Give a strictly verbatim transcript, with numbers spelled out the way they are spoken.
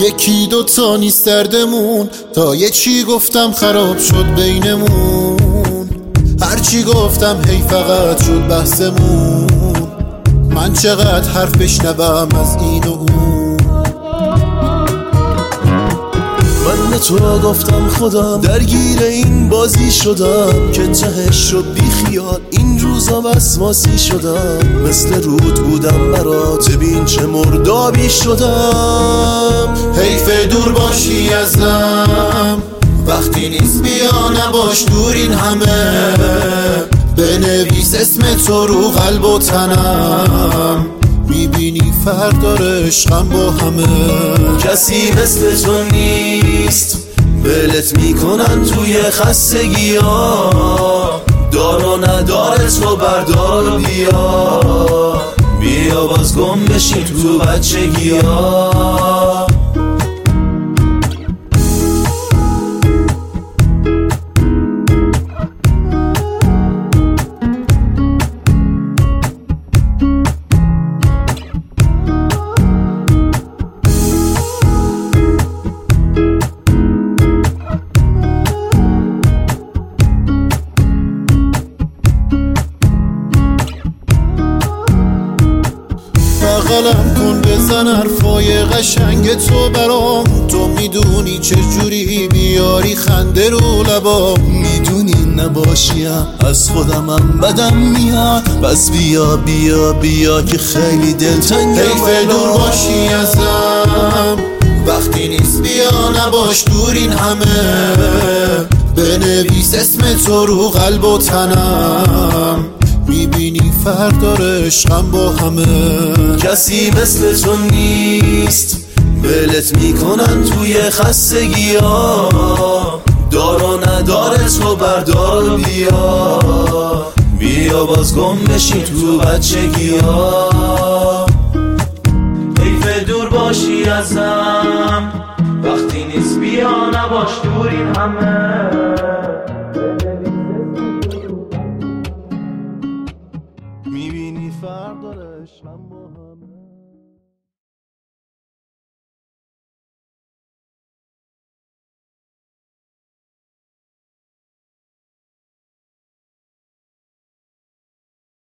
یکی دوتا نیست دردمون، تا یه چی گفتم خراب شد بینمون. هرچی گفتم هی فقط شد بحثمون. من چقدر حرف بشنوم از این و اون. من تو گفتم خودم درگیر این بازی شدم که تهش شد بی خیال. این روزا وسواسی شدم، مثل رود بودم برات، ببین چه مردابی شدم. حیف دور باشی ازم، وقتی نیست بیا نباش دور این همه. بنویس اسم تو رو قلب و تنم، میبینی فردا عشقم با همه. کسی مثل تو نیست، ولت میکنن توی خستگی ها. دار و ندار تو بردار و بیا، بیا باز گم بشیم تو بچگی ها. بغلم کن بزن حرفای قشنگ تو برام. تو میدونی چجوری بیاری خنده رو لبام. میدونی نباشیم از خودمم بدم میاد، بس بیا بیا بیا که خیلی دلتنگم. حیف دور باشی ازم، وقتی نیست بیا نباش دور این همه. بنویس اسم تو رو قلب و تنم، میبینی فردا عشقم با همه. کسی مثل تو نیست، ولت میکنن توی خستگی ها. دار و ندار تو بردار و بیا، بیا باز گم بشیم تو بچگی ها. حیف دور باشی ازم، وقتی نیست بیا نباش دور این همه. میبینی فرق داره عشقم با هم.